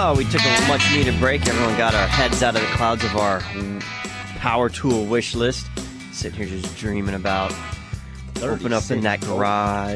Oh, we took a much-needed break. Everyone got our heads out of the clouds of our power tool wish list. Sitting here just dreaming about open up in that garage.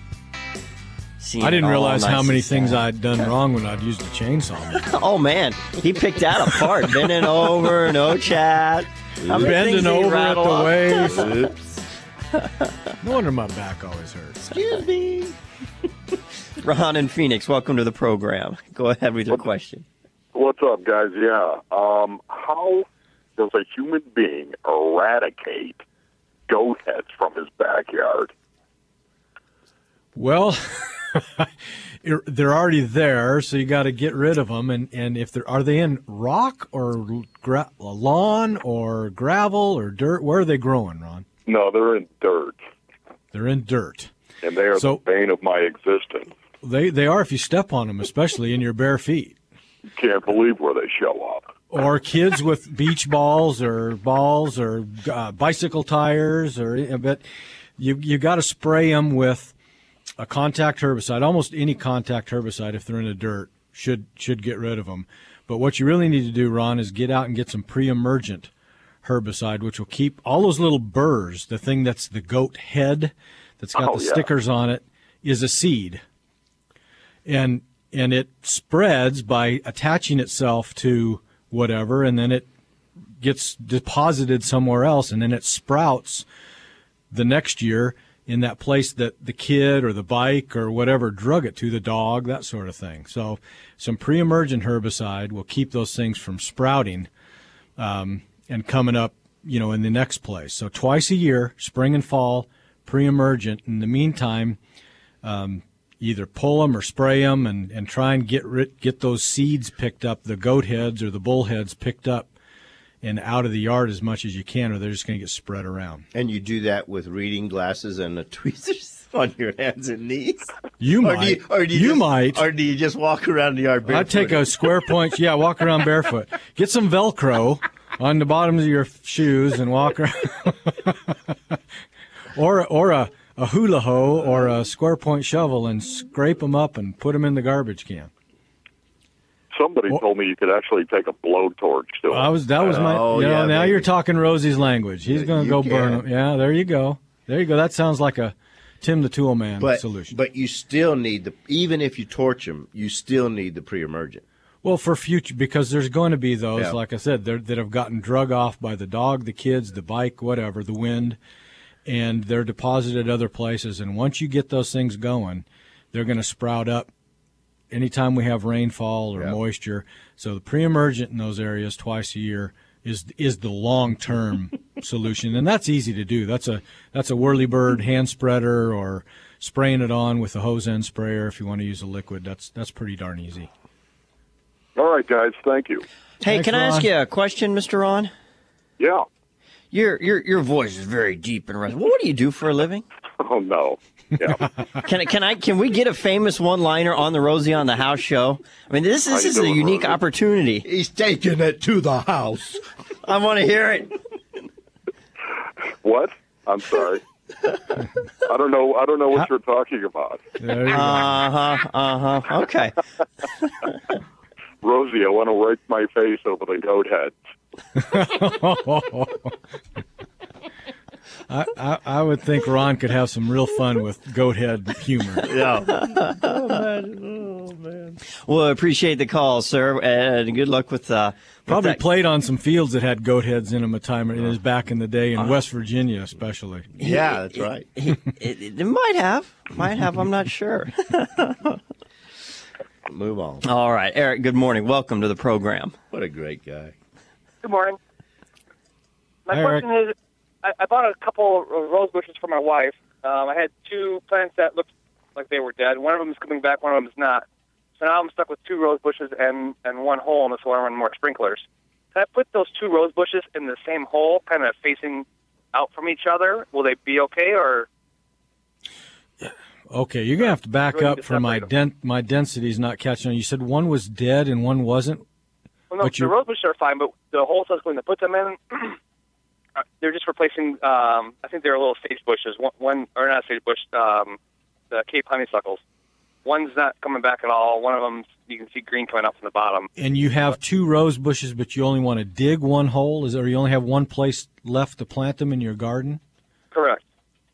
I didn't realize how many things I'd done wrong when I'd used a chainsaw. Oh, man. He picked that apart. Bending over, no chat. Bending over at the waist. No wonder my back always hurts. Excuse me. Ron in Phoenix, welcome to the program. Go ahead with your question. What's up, guys? Yeah. How does a human being eradicate goat heads from his backyard? Well, they're already there, so you got to get rid of them. And if are they in rock or lawn or gravel or dirt? Where are they growing, Ron? No, they're in dirt. They're in dirt. And they are the bane of my existence. They are if you step on them, especially in your bare feet. You can't believe where they show up. Or kids with beach balls or bicycle tires, but you got to spray them with a contact herbicide. Almost any contact herbicide, if they're in the dirt, should get rid of them. But what you really need to do, Ron, is get out and get some pre-emergent herbicide, which will keep all those little burrs. The thing that's the goat head that's got stickers on it is a seed. And it spreads by attaching itself to whatever, and then it gets deposited somewhere else, and then it sprouts the next year in that place that the kid or the bike or whatever drug it to, the dog, that sort of thing. So some pre-emergent herbicide will keep those things from sprouting and coming up, in the next place. So twice a year, spring and fall, pre-emergent. In the meantime, either pull them or spray them and try and get those seeds picked up, the goat heads or the bull heads picked up and out of the yard as much as you can, or they're just going to get spread around. And you do that with reading glasses and the tweezers on your hands and knees? You might. Or do you just walk around the yard barefoot? I'd take a square point, walk around barefoot. Get some Velcro on the bottoms of your shoes and walk around. or a hula hoe or a square point shovel and scrape them up and put them in the garbage can. Somebody told me you could actually take a blowtorch to it. Now you're talking Rosie's language. He's going to go burn them. Yeah, there you go. That sounds like a Tim the Tool Man solution. But you still need even if you torch them, you still need the pre-emergent. Well, for future, because there's going to be those, like I said, that have gotten drug off by the dog, the kids, the bike, whatever, the wind, and they're deposited other places. And once you get those things going, they're going to sprout up anytime we have rainfall or moisture. So the pre-emergent in those areas twice a year is the long-term solution, and that's easy to do. That's a Whirlybird hand spreader or spraying it on with a hose end sprayer if you want to use a liquid. That's pretty darn easy. All right, guys. Thank you. Hey, Thanks, can I Ron. ask you a question, Mr. Ron? Yeah. Your voice is very deep and resonant. What do you do for a living? Oh no. Yeah. Can we get a famous one-liner on the Rosie on the House show? I mean, this is a unique opportunity. He's taking it to the house. I want to hear it. What? I'm sorry. I don't know what you're talking about. Okay. Rosie, I want to rake my face over the goat heads. I would think Ron could have some real fun with goat head humor. Yeah. Oh, man. Well, I appreciate the call, sir, and good luck with Probably played on some fields that had goat heads in them a time in his back in the day, in West Virginia especially. Yeah, that's right. It might have. I'm not sure. Move on. All right, Eric, good morning. Welcome to the program. What a great guy. Good morning. My Eric. question is, I bought a couple of rose bushes for my wife. I had two plants that looked like they were dead. One of them is coming back, one of them is not. So now I'm stuck with two rose bushes and one hole in this one and more sprinklers. Can I put those two rose bushes in the same hole, kind of facing out from each other? Will they be okay, or? Okay, you're going to have to back up for my density's not catching on. You said one was dead and one wasn't? Well, no, the rose bushes are fine, but the holes I was going to put them in, they're just replacing, I think they're little sage bushes. One or not sage bush, the Cape honeysuckles. One's not coming back at all. One of them, you can see green coming up from the bottom. And you have 2 rose bushes, but you only want to dig 1 hole? Or you only have 1 place left to plant them in your garden? Correct.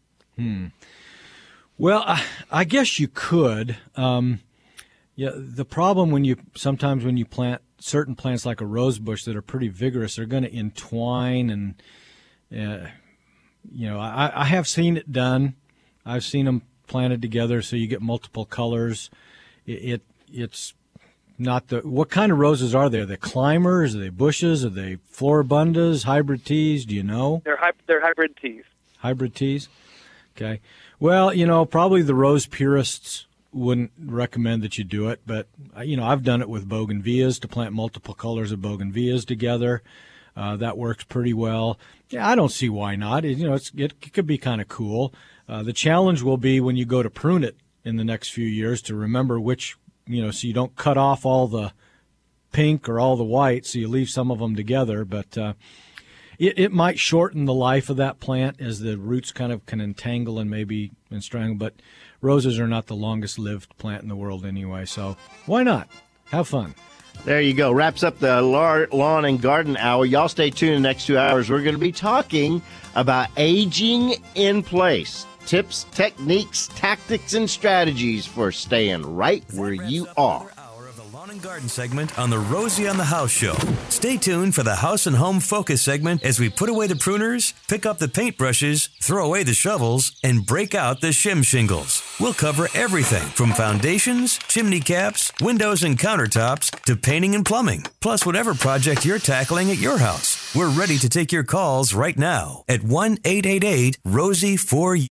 Well, I guess you could. Yeah, the problem sometimes when you plant certain plants like a rose bush that are pretty vigorous, they're going to entwine, and I have seen it done. I've seen them planted together so you get multiple colors. It's not what kind of roses are there? Are they climbers? Are they bushes? Are they floribundas? Hybrid teas? Do you know? They're hybrid teas. Hybrid teas? Okay. Well, probably the rose purists wouldn't recommend that you do it, but I've done it with bougainvilleas to plant multiple colors of bougainvilleas together. That works pretty well. Yeah, I don't see why not. It could be kind of cool. The challenge will be when you go to prune it in the next few years to remember which, so you don't cut off all the pink or all the white, so you leave some of them together. But it might shorten the life of that plant as the roots kind of can entangle and strangle. But roses are not the longest-lived plant in the world anyway, so why not? Have fun. There you go. Wraps up the Lawn and Garden Hour. Y'all stay tuned in the next 2 hours. We're going to be talking about aging in place. Tips, techniques, tactics, and strategies for staying right where you are. Lawn and Garden segment on the Rosie on the House show. Stay tuned for the House and Home Focus segment as we put away the pruners, pick up the paintbrushes, throw away the shovels, and break out the shim shingles. We'll cover everything from foundations, chimney caps, windows and countertops, to painting and plumbing, plus whatever project you're tackling at your house. We're ready to take your calls right now at 1-888-ROSIE4U.